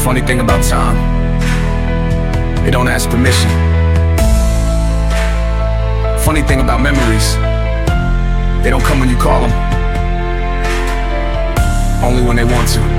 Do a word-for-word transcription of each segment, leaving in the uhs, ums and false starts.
Funny thing about time, it don't ask permission. Funny thing about memories, they don't come when you call them, only when they want to.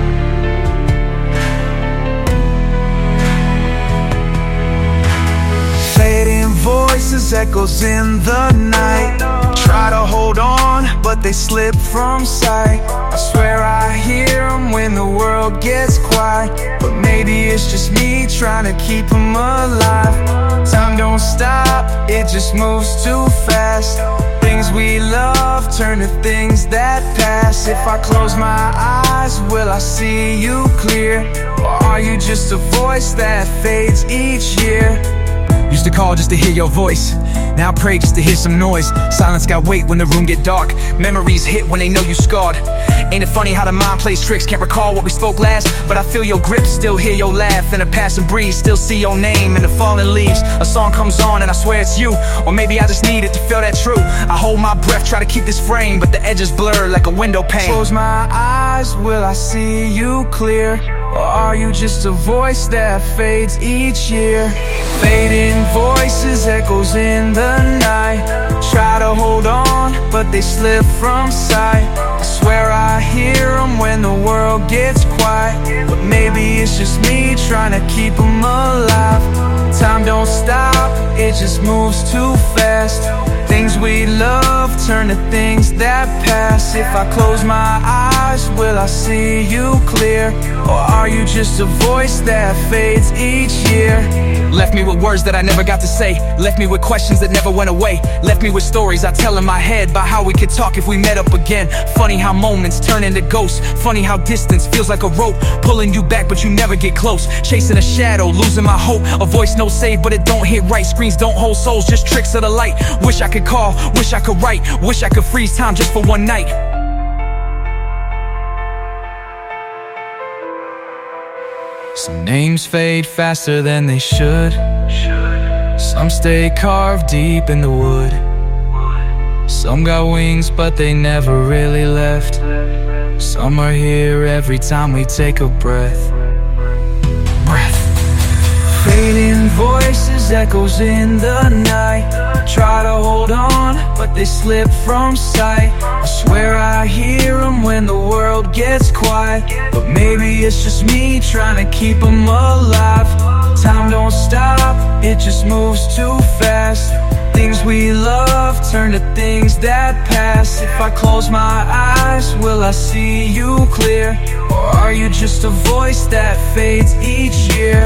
Fading voices, echoes in the night. Try to hold on, but they slip from sight. I swear I hear them when the world gets quiet, but maybe it's just me trying to keep them alive. Time don't stop, it just moves too fast. Things we love turn to things that pass. If I close my eyes, will I see you clear? Or are you just a voice that fades each year? Used to call just to hear your voice, now I pray just to hear some noise. Silence got weight when the room get dark. Memories hit when they know you scarred. Ain't it funny how the mind plays tricks? Can't recall what we spoke last, but I feel your grip, still hear your laugh. In a passing breeze, still see your name in the falling leaves. A song comes on and I swear it's you, or maybe I just needed to feel that true. I hold my breath, try to keep this frame, but the edges blur like a window pane. Close my eyes, will I see you clear? Or are you just a voice that fades each year? Fading voices, echoes in the night. Try to hold on, but they slip from sight. I swear I hear them when the world gets quiet, but maybe it's just me trying to keep them alive. Time don't stop, it just moves too fast. Things we love turn to things that pass. If I close my eyes, will I see you clear? Or are you just a voice that fades each year? Left me with words that I never got to say, left me with questions that never went away, left me with stories I tell in my head about how we could talk if we met up again. Funny how moments turn into ghosts, funny how distance feels like a rope, pulling you back but you never get close. Chasing a shadow, losing my hope, a voice no save but it don't hit right. Screens don't hold souls, just tricks of the light. Wish I could call, wish I could write, wish I could freeze time just for one night. Some names fade faster than they should. Some stay carved deep in the wood. Some got wings but they never really left. Some are here every time we take a breath. Breath. Fading voices, echoes in the night. Try to hold on, but they slip from sight. I swear I hear them when the world gets quiet, but maybe it's just me trying to keep them alive. Time don't stop, it just moves too fast. Things we love turn to things that pass. If I close my eyes, will I see you clear? Or are you just a voice that fades each year?